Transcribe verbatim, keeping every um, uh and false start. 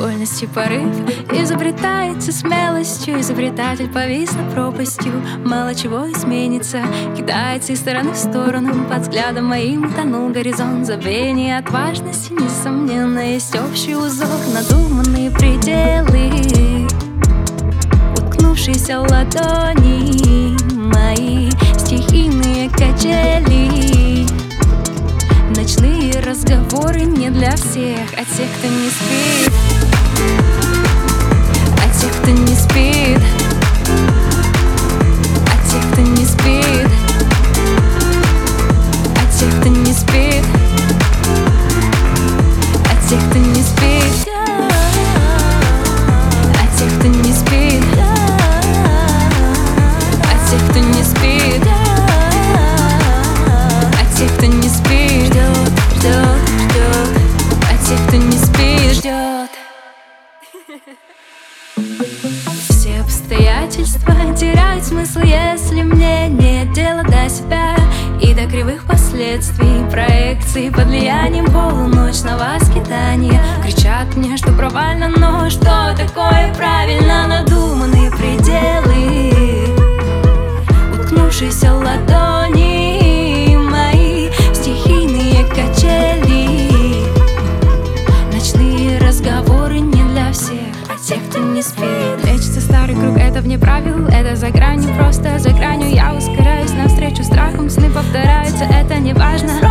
вольности порыв изобретается смелостью. Изобретатель повис над пропастью, мало чего изменится. Кидается из стороны в сторону, под взглядом моим тонул горизонт. Забвение от важности, несомненно, есть общий узор. Надуманные пределы, уткнувшиеся ладони, мои стихийные качели. Ночные разговоры не для всех, а тех, кто не спит, а тех, кто не спит, а тех, кто не спит, а тех, кто не спит, а тех, кто не спит, а тех, кто не спит, а тех, кто не спит, а тех, кто не спит, ждет, ждет, ждет, а тех, кто не спит, ждет. Все обстоятельства теряют смысл, если мне нет дела до себя и до кривых последствий проекций под влиянием полуночного скитания. Кричат мне, что провально, но что такое правильно? Надуманные пределы, уткнувшиеся ладони, мои стихийные качели. Ночные разговоры не для всех, а тех, кто не спит. Лечится старый круг, это вне правил, это за гранью, просто за гранью. Я ускоряюсь навстречу страхам, сны повторяются, это не важно.